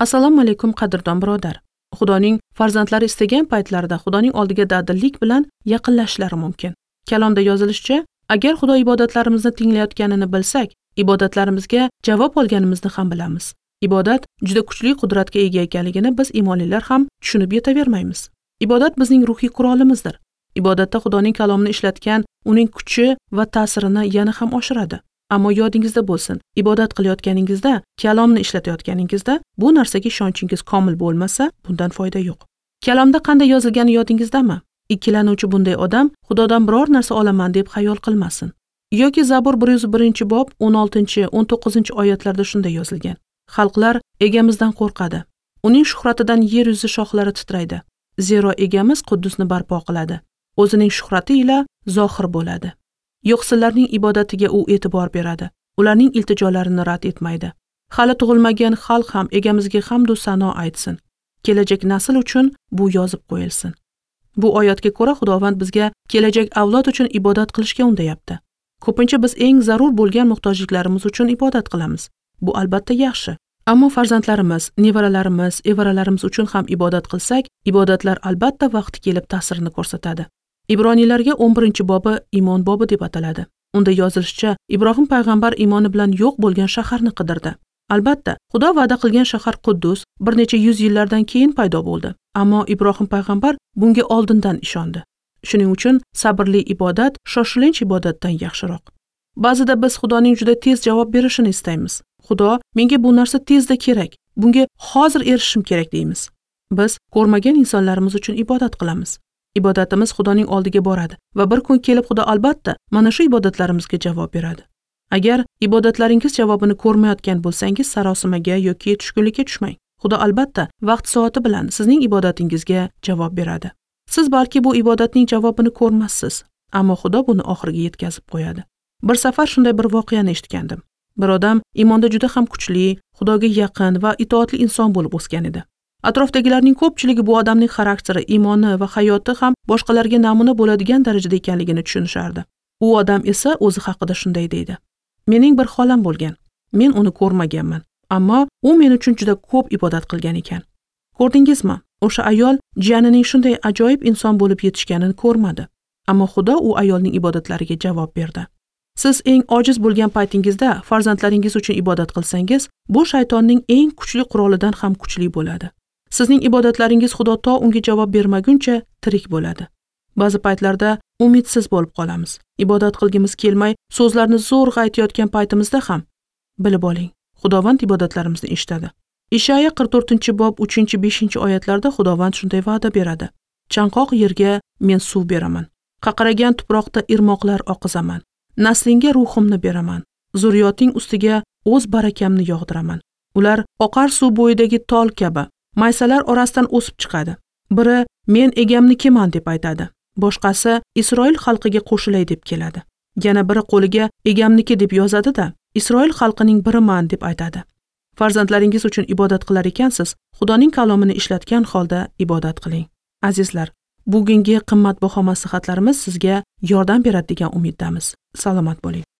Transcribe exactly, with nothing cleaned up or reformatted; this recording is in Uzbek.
Assalomu alaykum qadrdon birodar. Xudoning farzandlari istagan paytlarida Xudoning oldiga dadillik bilan yaqinlashishlari mumkin. Kalomda yozilishicha, agar Xudo ibodatlarimizni tinglayotganini bilsak, ibodatlarimizga javob olganimizni ham bilamiz. Ibodat juda kuchli qudratga ega ekanligini biz iymonlilar ham tushunib yetavermaymiz. Ibodat bizning ruhiy qurolimizdir. Ibodatda Xudoning kalomini ishlatgan uning kuchi va ta'sirini yana ham oshiradi. Ammo yodingizda bo'lsin, ibodat qilayotganingizda, kalomni ishlatayotganingizda bu narsaga ishonchingiz komil bo'lmasa, bundan foyda yo'q. Kalomda qanday yozilgani yodingizdami? Ikkilanuvchi bunday odam Xudodan biror narsa olaman deb xayol qilmasin. Yoki Zabur bir yuz birinchi bob o'n oltinchi o'n to'qqizinchi oyatlarda shunday yozilgan. Xalqlar egamizdan qo'rqadi. Uning shuhratidan yer yuzi shoxlari titraydi. Zero egamiz Quddusni barpo qiladi. O'zining shuhrati ila zohir bo'ladi. Yo'qsillarning ibodatiga u e'tibor beradi. Ularning iltijolarini rad etmaydi. Hali tug'ilmagan xalq ham egamizga hamdu sano aytsin. Kelajak nasl uchun bu yozib qo'yilsin. Bu oyatga ko'ra Xudovand bizga kelajak avlod uchun ibodat qilishga undayapti. Ko'pincha biz eng zarur bo'lgan muhtojliklarimiz uchun ibodat qilamiz. Bu albatta yaxshi. Ammo farzandlarimiz, nevaralarimiz, evaralarimiz uchun ham ibodat qilsak, ibodatlar albatta vaqti kelib ta'sirini ko'rsatadi. Ibroniylarga o'n birinchi bobi iymon bobi deb ataladi. Unda yozilishicha, Ibrohim payg'ambar iymoni bilan yo'q bo'lgan shaharni qidirdi. Albatta, Xudo va'da qilgan shahar Quddus bir necha yuz yillardan keyin paydo bo'ldi. Ammo Ibrohim payg'ambar bunga oldindan ishondi. Shuning uchun sabrli ibodat shoshilinch ibodatdan yaxshiroq. Ba'zida biz Xudoning juda tez javob berishini istaymiz. Xudo, menga bu narsa tezda kerak. Bunga hozir erishishim kerak deymiz. Biz ko'rmagan insonlarimiz uchun ibodat qilamiz. Ibodatimiz Xudoning oldiga boradi va bir kun kelib Xudo albatta mana shu ibodatlarimizga javob beradi. Agar ibodatlaringiz javobini ko'rmayotgan bo'lsangiz, sarosimaga yoki tushkunlikka tushmang. Xudo albatta vaqt soati bilan sizning ibodatingizga javob beradi. Siz balki bu ibodatning javobini ko'rmassiz, ammo Xudo buni oxiriga yetkazib qo'yadi. Bir safar shunday bir voqeani eshitgandim. Bir odam iymonda juda ham kuchli, Xudoga yaqin va itoatli inson bo'lib o'sgan edi. Atrofdagilarning ko'pchiligi bu odamning xarakteri, iymoni va hayoti ham boshqalarga namuna bo'ladigan darajada ekanligini tushunishardi. U odam esa o'zi haqida shunday deydi. Mening bir xolam bo'lgan. Men uni ko'rmaganman, ammo u men uchun juda ko'p ibodat qilgan ekan. Ko'rdingizmi? O'sha ayol jiyanining shunday ajoyib inson bo'lib yetishganini ko'rmadi, ammo Xudo u ayolning ibodatlariga javob berdi. Siz eng ojiz bo'lgan paytingizda farzandlaringiz uchun ibodat qilsangiz, bu shaytonning eng kuchli qurolidan ham kuchli bo'ladi. Sizning ibodatlaringiz Xudo to unga javob bermaguncha tirik bo'ladi. Ba'zi paytlarda umidsiz bo'lib qolamiz. Ibodat qilgimiz kelmay, so'zlarni zo'rg'a aytayotgan paytimizda ham bilib oling, Xudovand ibodatlarimizni eshitadi. Ishaya qirq to'rtinchi bob uchinchi beshinchi oyatlarda Xudovand shunday va'da beradi. Chanqoq yerga men suv beraman. Qaqragan tuproqda irmoqlar oqizaman. Naslingga ruhimni beraman. Zurriyoting ustiga o'z barakamni yog'diraman. Ular oqar suv bo'yidagi tol kabi maysalar orasidan o'sib chiqadi. Biri men egamnikiman deb aytadi. Boshqasi Isroil xalqiga qo'shilay deb keladi. Yana biri qo'liga egamniki deb yozadi-da, Isroil xalqining biriman deb aytadi. Farzandlaringiz uchun ibodat qilar ekansiz, Xudoning kalomini ishlatgan holda ibodat qiling. Azizlar, bugungi qimmatbaho maslahatlarimiz sizga yordam beradi degan umiddamiz. Salomat bo'ling.